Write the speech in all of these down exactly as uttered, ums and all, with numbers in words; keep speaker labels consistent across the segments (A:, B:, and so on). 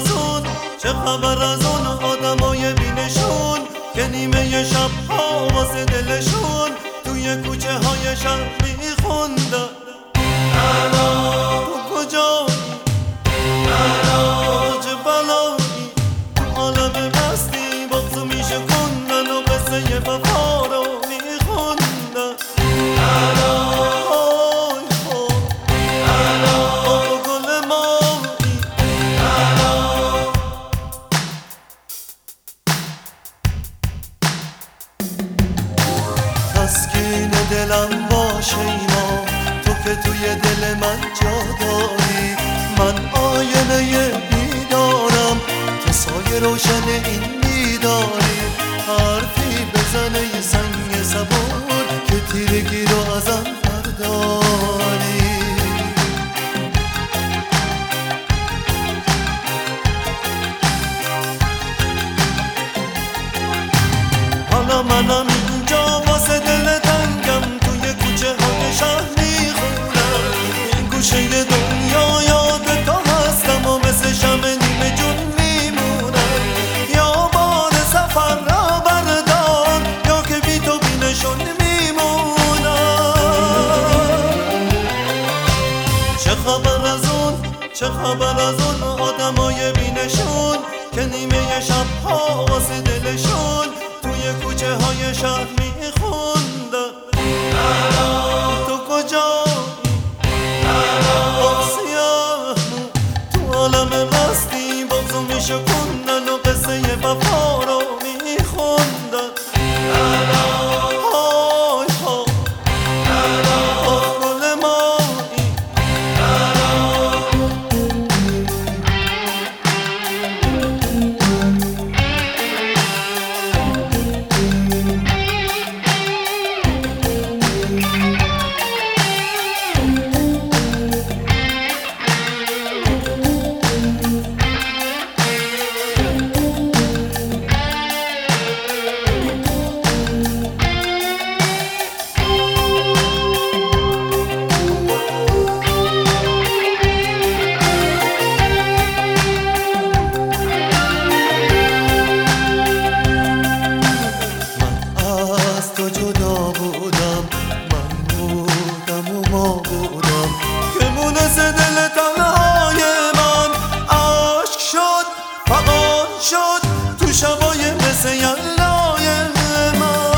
A: از اون چه خبر از اون آدمای بینشون که نیمه شب ها واسه دلشون توی کوچه های شهر میخوندن تو کجایی؟ چه بلایی؟ تو عالم مستی بغضو میشه کندن و قصه وفا رو میخوندن آی خود آقا گل مایی تسکین دلم باشه اینا تو که توی دل من جا داری من آینه بیدارم تو سایه روشن این بیداری حرفی بزنه یه سنگ صبور که تیرگی رو ازم برداری حالا منم اینجا واسه دل تنگم توی کوچه های شهر میخونم این گوشه دنیا یاد تو هستم و مثل شمع نیمه جون میمونم یا بار سفر را بردار یا که بی تو بینشون میمونم چه خبر از اون چه خبر از اون آدمای بینشون که نیمه شب ها واسه دلشون توی کوچه های شهر میخوندن تو کجایی؟ آه سیاه تو عالم مستی بغضو میشه کندن و قصه وفا رو میخوندن آی ها آه گل مایی تو جدا بودم من بودم و ما بودم که مونس دل تنهای من عشق شد فغان شد تو شبای مثل یلای من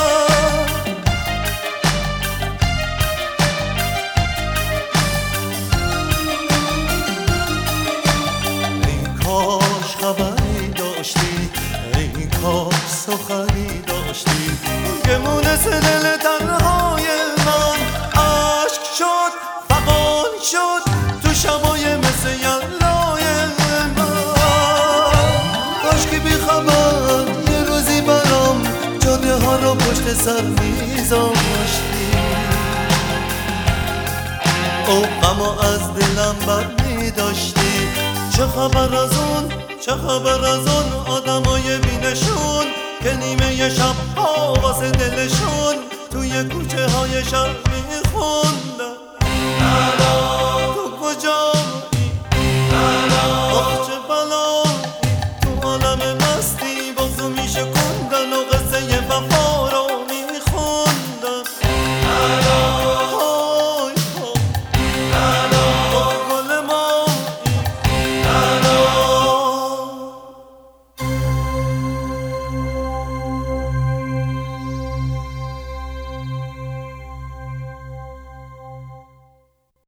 A: این کاش خبری داشتی این کاش سخنی داشتی که مونس دل تنهای من عشق شد فغان شد تو شبای مثل یلای من کاش که بی خبر یه روزی برام جاده ها رو پشت سر میذاشتی او غمو از دلم بر میداشتی چه خبر از اون چه خبر از اون آدمای بینشون که نیمه شب ها واسه دلشون توی کوچه های شهر میخون